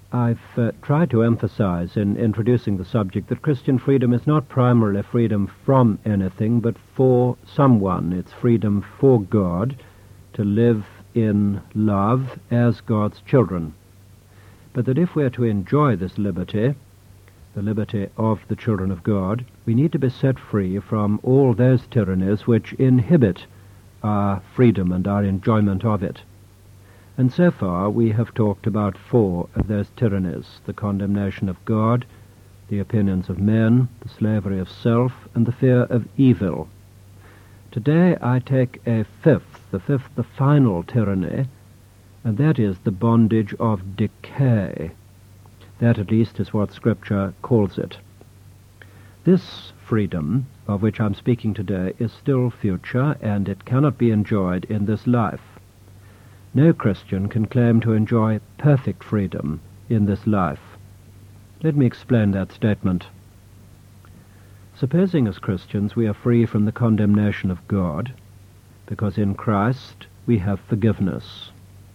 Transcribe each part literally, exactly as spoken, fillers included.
I've uh, tried to emphasize in introducing the subject that Christian freedom is not primarily freedom from anything, but for someone. It's freedom for God to live in love as God's children. But that if we're to enjoy this liberty, the liberty of the children of God, we need to be set free from all those tyrannies which inhibit our freedom and our enjoyment of it. And so far we have talked about four of those tyrannies: the condemnation of God, the opinions of men, the slavery of self, and the fear of evil. Today I take a fifth, the fifth, the final tyranny, and that is the bondage of decay. That at least is what Scripture calls it. This freedom, of which I'm speaking today, is still future, and it cannot be enjoyed in this life. No Christian can claim to enjoy perfect freedom in this life. Let me explain that statement. Supposing as Christians we are free from the condemnation of God, because in Christ we have forgiveness.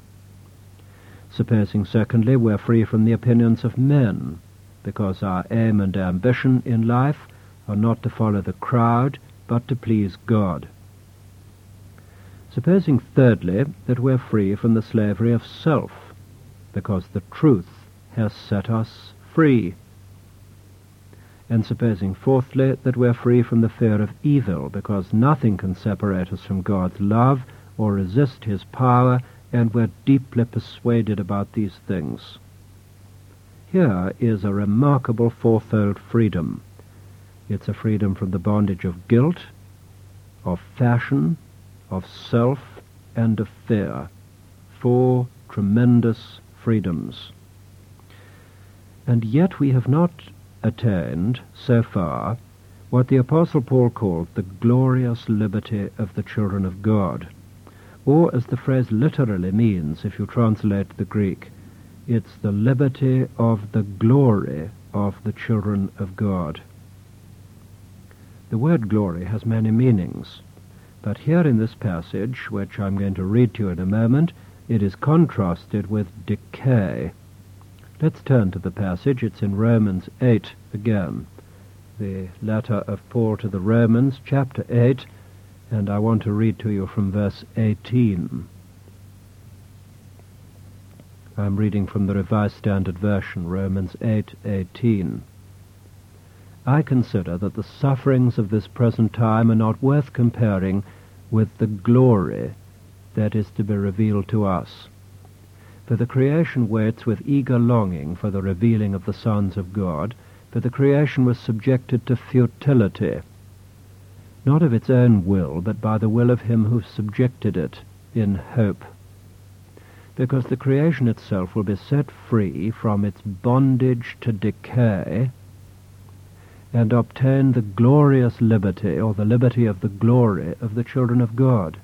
Supposing, secondly, we are free from the opinions of men, because our aim and ambition in life are not to follow the crowd, but to please God. Supposing, thirdly, that we are free from the slavery of self, because the truth has set us free. And supposing, fourthly, that we are free from the fear of evil, because nothing can separate us from God's love or resist his power, and we're deeply persuaded about these things. Here is a remarkable fourfold freedom. It's a freedom from the bondage of guilt, of fashion, of self, and of fear. Four tremendous freedoms. And yet we have not attained, so far, what the Apostle Paul called the glorious liberty of the children of God. Or, as the phrase literally means, if you translate the Greek, it's the liberty of the glory of the children of God. The word glory has many meanings, but here in this passage, which I'm going to read to you in a moment, it is contrasted with decay. Let's turn to the passage. It's in Romans eight again, the letter of Paul to the Romans, chapter eight, and I want to read to you from verse eighteen. I'm reading from the Revised Standard Version, Romans eight eighteen. I consider that the sufferings of this present time are not worth comparing with the glory that is to be revealed to us. For the creation waits with eager longing for the revealing of the sons of God, for the creation was subjected to futility, not of its own will, but by the will of him who subjected it, in hope. Because the creation itself will be set free from its bondage to decay, and obtain the glorious liberty, or the liberty of the glory of the children of God.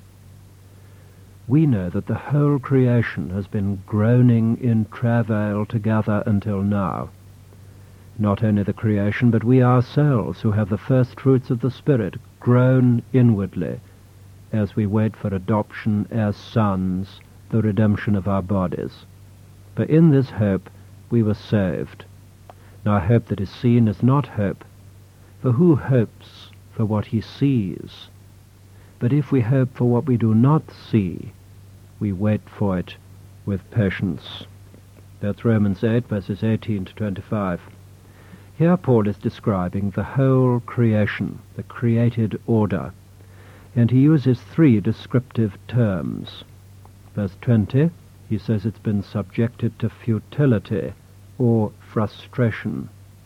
We know that the whole creation has been groaning in travail together until now. Not only the creation, but we ourselves, who have the first fruits of the Spirit, groan inwardly as we wait for adoption as sons, the redemption of our bodies. For in this hope we were saved. Now hope that is seen is not hope, for who hopes for what he sees? But if we hope for what we do not see, we wait for it with patience. That's Romans eight, verses eighteen to twenty-five. Here Paul is describing the whole creation, the created order, and he uses three descriptive terms. Verse twenty, he says it's been subjected to futility or frustration.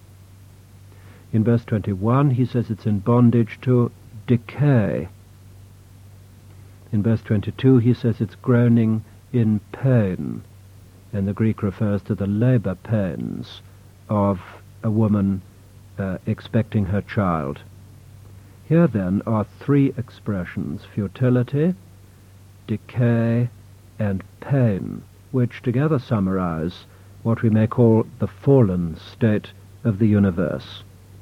In verse twenty-one, he says it's in bondage to decay. In verse twenty-two, he says it's groaning in pain, and the Greek refers to the labor pains of a woman uh, expecting her child. Here then are three expressions: futility, decay, and pain, which together summarize what we may call the fallen state of the universe.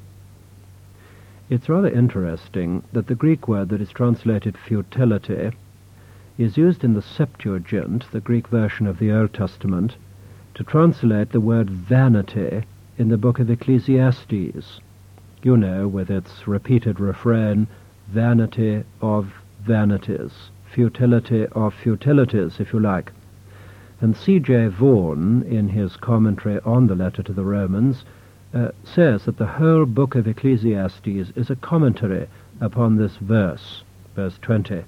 It's rather interesting that the Greek word that is translated futility is used in the Septuagint, the Greek version of the Old Testament, to translate the word vanity in the book of Ecclesiastes. You know, with its repeated refrain, vanity of vanities, futility of futilities, if you like. And C J Vaughan, in his commentary on the letter to the Romans, uh, says that the whole book of Ecclesiastes is a commentary upon this verse, verse twenty.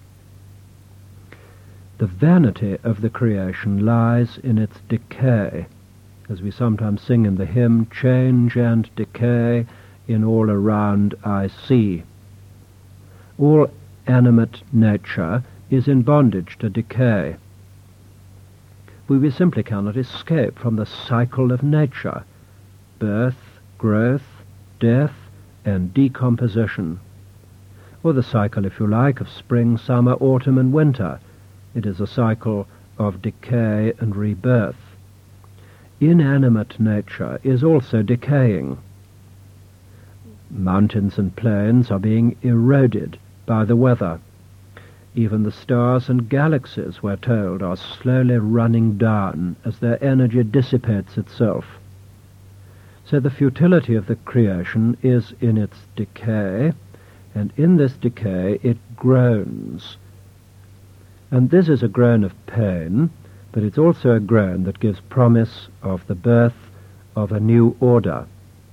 The vanity of the creation lies in its decay, as we sometimes sing in the hymn, change and decay in all around I see. All animate nature is in bondage to decay. We simply cannot escape from the cycle of nature, birth, growth, death, and decomposition. Or the cycle, if you like, of spring, summer, autumn, and winter. It is a cycle of decay and rebirth. Inanimate nature is also decaying. Mountains and plains are being eroded by the weather. Even the stars and galaxies, we're told, are slowly running down as their energy dissipates itself. So the futility of the creation is in its decay, and in this decay it groans. And this is a groan of pain, but it's also a groan that gives promise of the birth of a new order.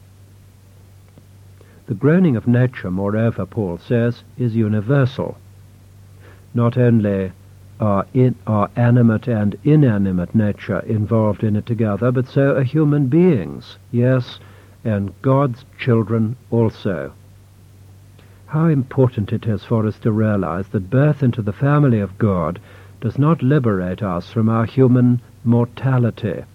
The groaning of nature, moreover, Paul says, is universal. Not only are, in, are animate and inanimate nature involved in it together, but so are human beings, yes, and God's children also. How important it is for us to realize that birth into the family of God does not liberate us from our human mortality.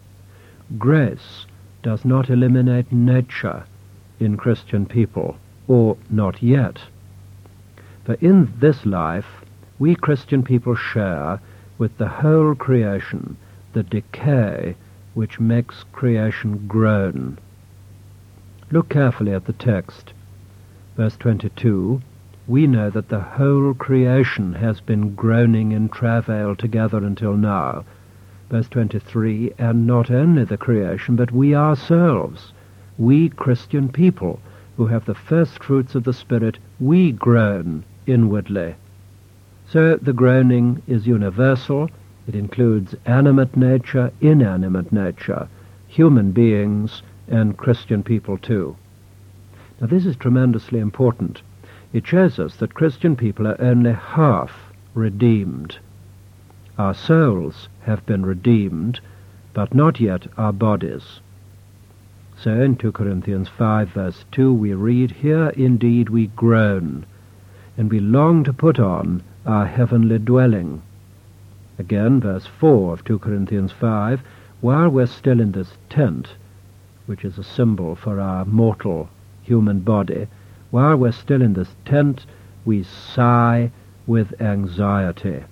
Grace does not eliminate nature in Christian people, or not yet. For in this life, we Christian people share with the whole creation the decay which makes creation groan. Look carefully at the text. Verse twenty-two, we know that the whole creation has been groaning in travail together until now. Verse twenty-three, and not only the creation, but we ourselves, we Christian people who have the first fruits of the Spirit, we groan inwardly. So the groaning is universal. It includes animate nature, inanimate nature, human beings, and Christian people too. Now this is tremendously important. It shows us that Christian people are only half redeemed. Our souls have been redeemed, but not yet our bodies. So in two Corinthians five verse two we read, here indeed we groan, and we long to put on our heavenly dwelling. Again, verse four of two Corinthians five, while we're still in this tent, which is a symbol for our mortal human body, while we're still in this tent, we sigh with anxiety.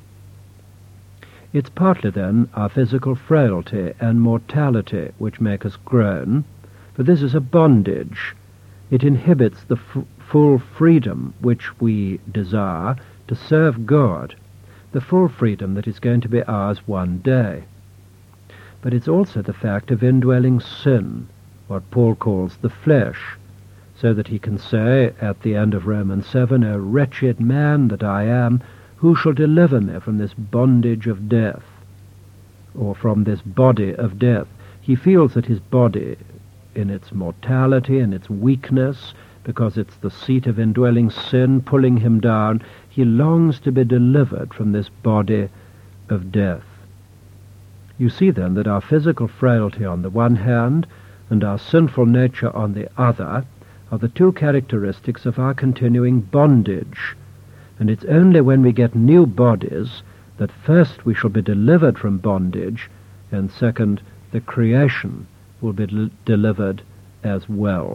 It's partly then our physical frailty and mortality which make us groan, for this is a bondage. It inhibits the f- full freedom which we desire to serve God, the full freedom that is going to be ours one day. But it's also the fact of indwelling sin, what Paul calls the flesh, so that he can say at the end of Romans seven, O wretched man that I am, who shall deliver me from this bondage of death, or from this body of death? He feels that his body, in its mortality and its weakness, because it's the seat of indwelling sin pulling him down, he longs to be delivered from this body of death. You see then that our physical frailty on the one hand and our sinful nature on the other are the two characteristics of our continuing bondage, and it's only when we get new bodies that first we shall be delivered from bondage, and second, the creation will be del- delivered as well.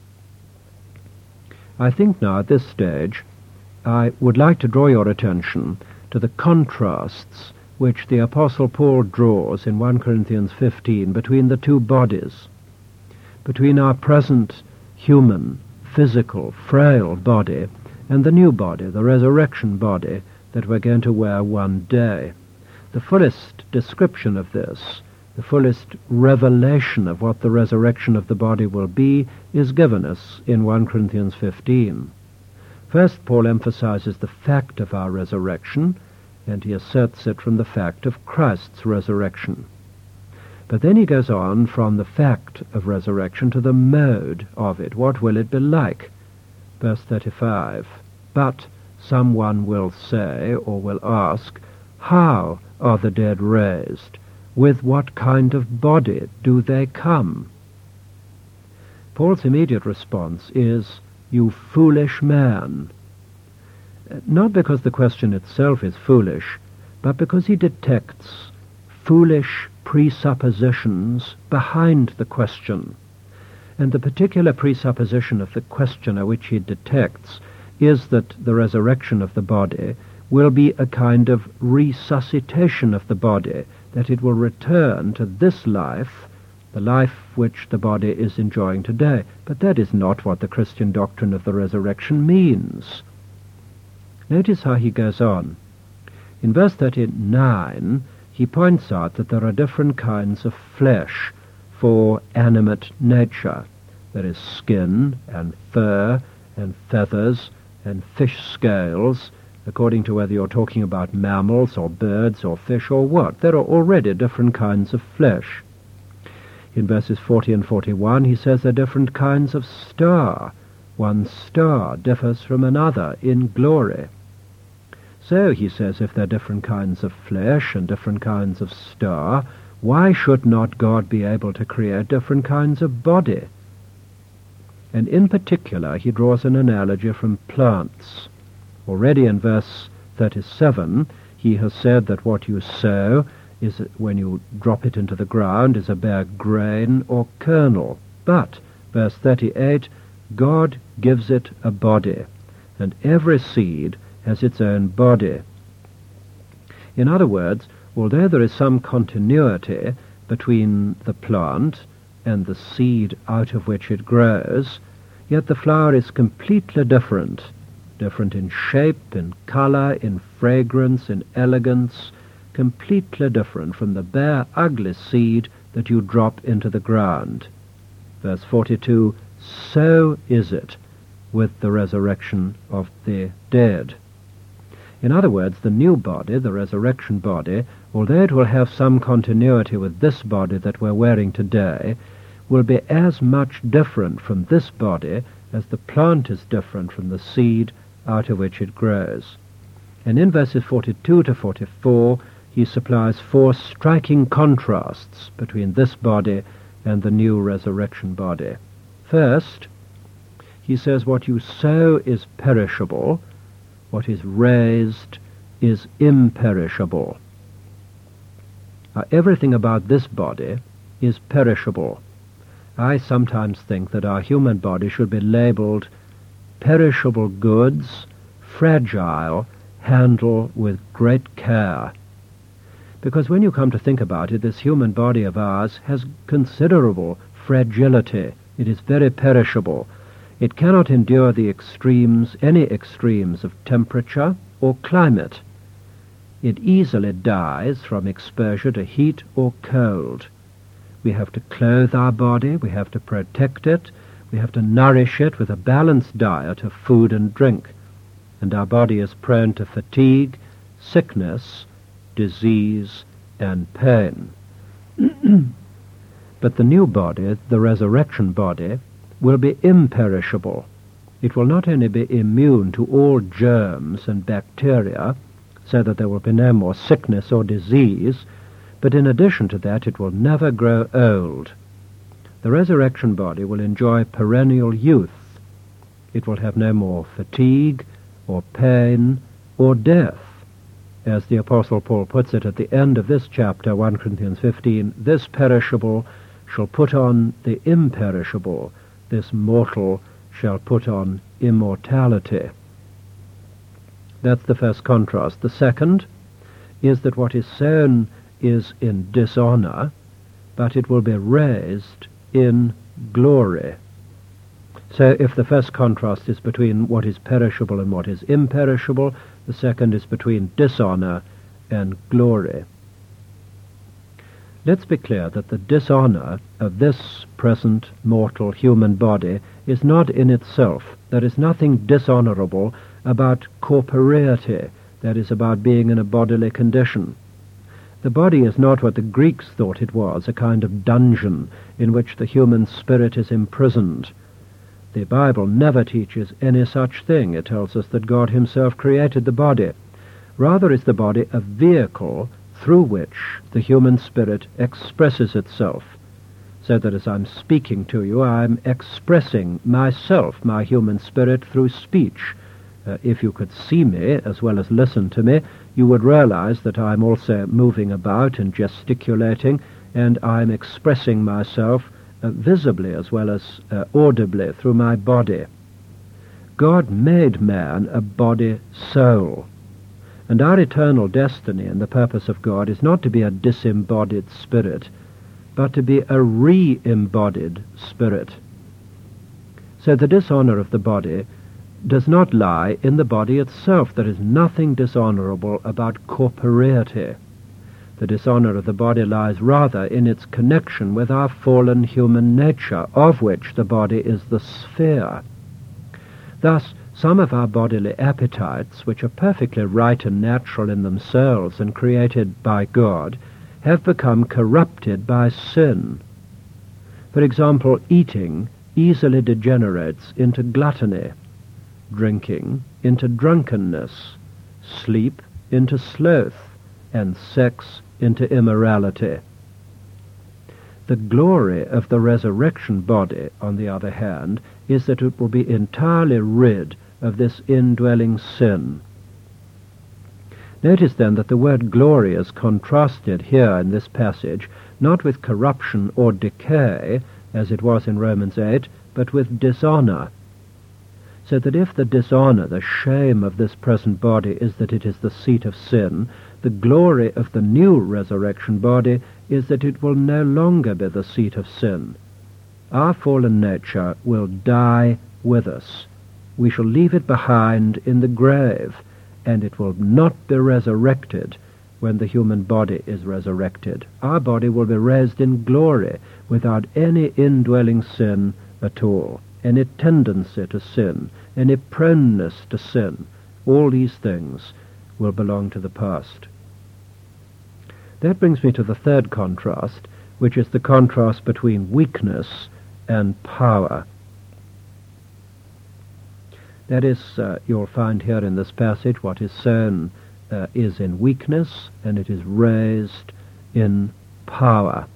I think now at this stage I would like to draw your attention to the contrasts which the Apostle Paul draws in First Corinthians fifteen between the two bodies, between our present human, physical, frail body and the new body, the resurrection body that we're going to wear one day. The fullest description of this The fullest revelation of what the resurrection of the body will be is given us in First Corinthians fifteen. First, Paul emphasizes the fact of our resurrection, and he asserts it from the fact of Christ's resurrection. But then he goes on from the fact of resurrection to the mode of it. What will it be like? Verse thirty-five. But someone will say, or will ask, how are the dead raised? With what kind of body do they come? Paul's immediate response is, you foolish man. Not because the question itself is foolish, but because he detects foolish presuppositions behind the question. And the particular presupposition of the questioner which he detects is that the resurrection of the body will be a kind of resuscitation of the body, that it will return to this life, the life which the body is enjoying today. But that is not what the Christian doctrine of the resurrection means. Notice how he goes on. In verse thirty-nine, he points out that there are different kinds of flesh for animate nature. There is skin and fur and feathers and fish scales, according to whether you're talking about mammals or birds or fish or what. There are already different kinds of flesh. In verses forty and forty-one, he says there are different kinds of star. One star differs from another in glory. So, he says, if there are different kinds of flesh and different kinds of star, why should not God be able to create different kinds of body? And in particular, he draws an analogy from plants. Already in verse thirty-seven, he has said that what you sow is, when you drop it into the ground, is a bare grain or kernel. But, verse thirty-eight, God gives it a body, and every seed has its own body. In other words, although there is some continuity between the plant and the seed out of which it grows, yet the flower is completely different, different in shape, in color, in fragrance, in elegance, completely different from the bare, ugly seed that you drop into the ground. Verse forty-two, so is it with the resurrection of the dead. In other words, the new body, the resurrection body, although it will have some continuity with this body that we're wearing today, will be as much different from this body as the plant is different from the seed out of which it grows. And in verses forty-two to forty-four, he supplies four striking contrasts between this body and the new resurrection body. First, he says what you sow is perishable, what is raised is imperishable. Now, everything about this body is perishable. I sometimes think that our human body should be labeled perishable goods, fragile, handle with great care. Because when you come to think about it, this human body of ours has considerable fragility. It is very perishable. It cannot endure the extremes, any extremes of temperature or climate. It easily dies from exposure to heat or cold. We have to clothe our body, we have to protect it, we have to nourish it with a balanced diet of food and drink. And our body is prone to fatigue, sickness, disease, and pain. But the new body, the resurrection body, will be imperishable. It will not only be immune to all germs and bacteria, so that there will be no more sickness or disease, but in addition to that, it will never grow old. The resurrection body will enjoy perennial youth. It will have no more fatigue or pain or death. As the Apostle Paul puts it at the end of this chapter, First Corinthians fifteen, this perishable shall put on the imperishable, this mortal shall put on immortality. That's the first contrast. The second is that what is sown is in dishonor, but it will be raised in glory. So if the first contrast is between what is perishable and what is imperishable, the second is between dishonor and glory. Let's be clear that the dishonor of this present mortal human body is not in itself. There is nothing dishonorable about corporeity, that is, about being in a bodily condition. The body is not what the Greeks thought it was, a kind of dungeon in which the human spirit is imprisoned. The Bible never teaches any such thing. It tells us that God himself created the body. Rather is the body a vehicle through which the human spirit expresses itself, so that as I'm speaking to you, I'm expressing myself, my human spirit, through speech. Uh, if you could see me as well as listen to me, you would realize that I'm also moving about and gesticulating, and I'm expressing myself uh, visibly as well as uh, audibly through my body. God made man a body soul. And our eternal destiny and the purpose of God is not to be a disembodied spirit, but to be a re-embodied spirit. So the dishonor of the body does not lie in the body itself. There is nothing dishonorable about corporeity. The dishonor of the body lies rather in its connection with our fallen human nature, of which the body is the sphere. Thus, some of our bodily appetites, which are perfectly right and natural in themselves and created by God, have become corrupted by sin. For example, eating easily degenerates into gluttony, drinking into drunkenness, sleep into sloth, and sex into immorality. The glory of the resurrection body, on the other hand, is that it will be entirely rid of this indwelling sin. Notice then that the word glory is contrasted here in this passage not with corruption or decay, as it was in Romans eight, but with dishonor. So that if the dishonor, the shame of this present body is that it is the seat of sin, the glory of the new resurrection body is that it will no longer be the seat of sin. Our fallen nature will die with us. We shall leave it behind in the grave, and it will not be resurrected when the human body is resurrected. Our body will be raised in glory without any indwelling sin at all, any tendency to sin, any proneness to sin. All these things will belong to the past. That brings me to the third contrast, which is the contrast between weakness and power. That is, uh, you'll find here in this passage, what is sown uh, is in weakness, and it is raised in power.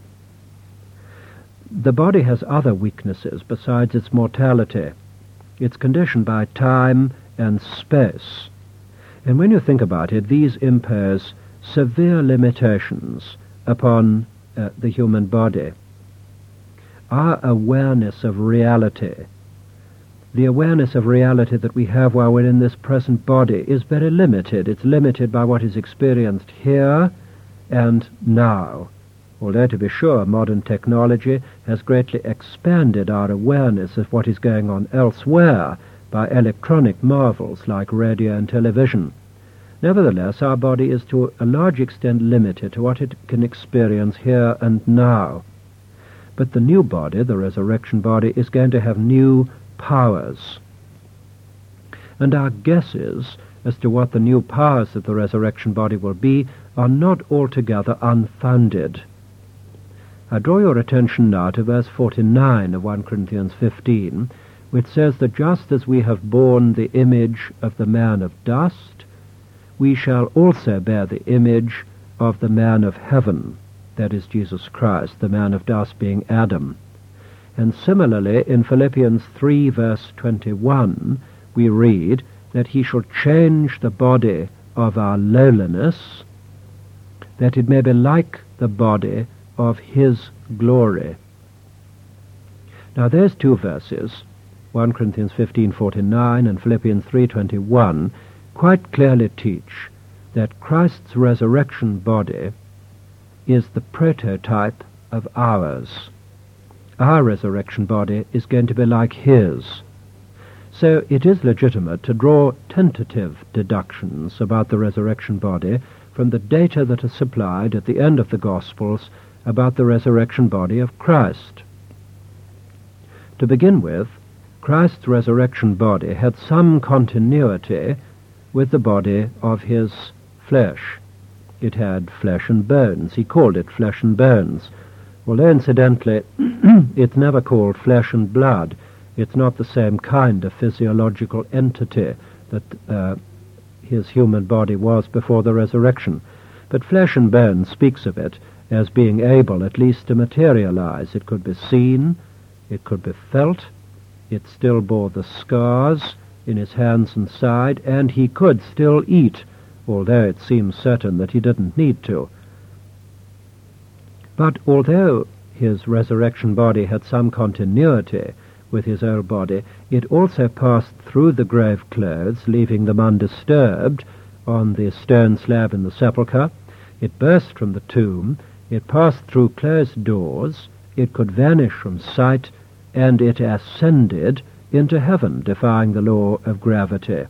The body has other weaknesses besides its mortality. It's conditioned by time and space. And when you think about it, these impose severe limitations upon uh, the human body. Our awareness of reality, the awareness of reality that we have while we're in this present body, is very limited. It's limited by what is experienced here and now. Although, to be sure, modern technology has greatly expanded our awareness of what is going on elsewhere by electronic marvels like radio and television. Nevertheless, our body is to a large extent limited to what it can experience here and now. But the new body, the resurrection body, is going to have new powers. And our guesses as to what the new powers of the resurrection body will be are not altogether unfounded. I draw your attention now to verse forty-nine of First Corinthians fifteen, which says that just as we have borne the image of the man of dust, we shall also bear the image of the man of heaven, that is Jesus Christ, the man of dust being Adam. And similarly, in Philippians three, verse twenty-one, we read that he shall change the body of our lowliness, that it may be like the body of his glory. Now those two verses, First Corinthians fifteen forty-nine and Philippians three twenty-one, quite clearly teach that Christ's resurrection body is the prototype of ours. Our resurrection body is going to be like his. So it is legitimate to draw tentative deductions about the resurrection body from the data that are supplied at the end of the Gospels about the resurrection body of Christ. To begin with, Christ's resurrection body had some continuity with the body of his flesh. It had flesh and bones. He called it flesh and bones. Although, incidentally, it's never called flesh and blood. It's not the same kind of physiological entity that uh, his human body was before the resurrection. But flesh and bone speaks of it as being able at least to materialize. It could be seen, it could be felt, it still bore the scars in his hands and side, and he could still eat, although it seems certain that he didn't need to. But although his resurrection body had some continuity with his old body, it also passed through the grave clothes, leaving them undisturbed on the stone slab in the sepulchre. It burst from the tomb, it passed through closed doors, it could vanish from sight, and it ascended into heaven, defying the law of gravity.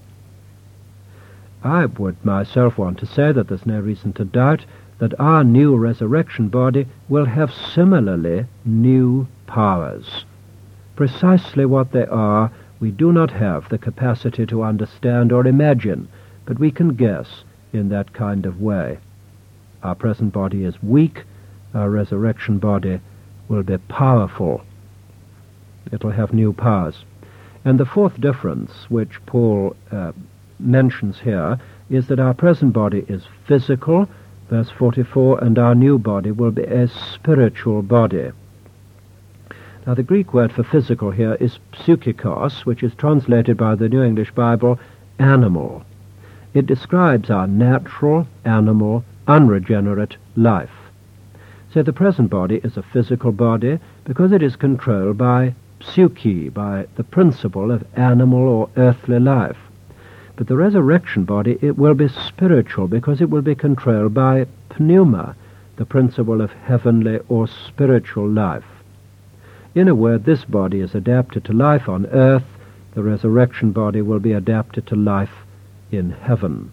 I would myself want to say that there's no reason to doubt that our new resurrection body will have similarly new powers. Precisely what they are, we do not have the capacity to understand or imagine, but we can guess in that kind of way. Our present body is weak, our resurrection body will be powerful. It'll have new powers. And the fourth difference, which Paul uh, mentions here, is that our present body is physical, verse forty-four, and our new body will be a spiritual body. Now, the Greek word for physical here is psychikos, which is translated by the New English Bible, animal. It describes our natural, animal, unregenerate life. So the present body is a physical body because it is controlled by psyche, by the principle of animal or earthly life. But the resurrection body, it will be spiritual because it will be controlled by pneuma, the principle of heavenly or spiritual life. In a word, this body is adapted to life on earth. The resurrection body will be adapted to life in heaven.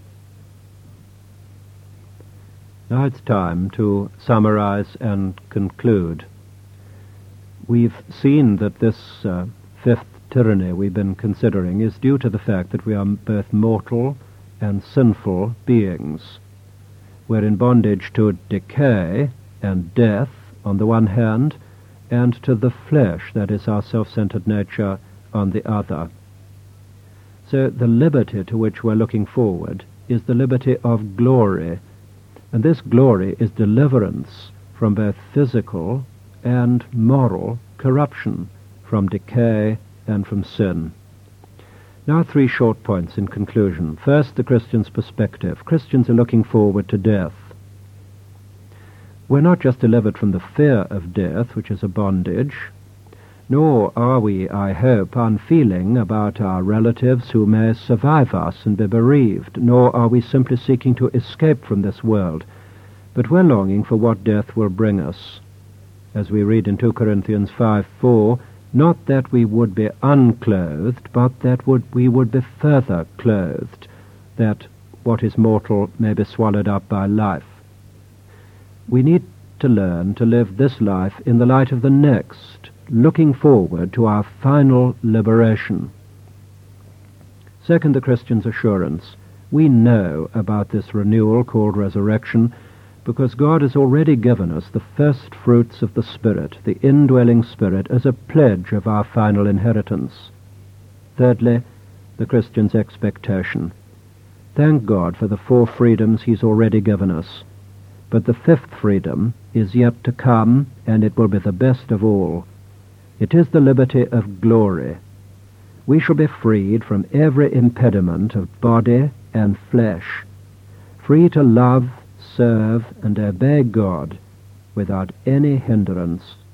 Now it's time to summarize and conclude. We've seen that this uh, fifth tyranny we've been considering is due to the fact that we are both mortal and sinful beings. We're in bondage to decay and death on the one hand, and to the flesh, that is our self-centered nature, on the other. So the liberty to which we're looking forward is the liberty of glory, and this glory is deliverance from both physical and moral corruption, from decay and from sin. Now three short points in conclusion. First, the Christian's perspective. Christians are looking forward to death. We're not just delivered from the fear of death, which is a bondage, nor are we, I hope, unfeeling about our relatives who may survive us and be bereaved, nor are we simply seeking to escape from this world, but we're longing for what death will bring us. As we read in two Corinthians five four, not that we would be unclothed, but that would, we would be further clothed, that what is mortal may be swallowed up by life. We need to learn to live this life in the light of the next, looking forward to our final liberation. Second, the Christian's assurance. We know about this renewal called resurrection because God has already given us the first fruits of the Spirit, the indwelling Spirit, as a pledge of our final inheritance. Thirdly, the Christian's expectation. Thank God for the four freedoms He's already given us. But the fifth freedom is yet to come, and it will be the best of all. It is the liberty of glory. We shall be freed from every impediment of body and flesh, free to love, serve, and obey God without any hindrance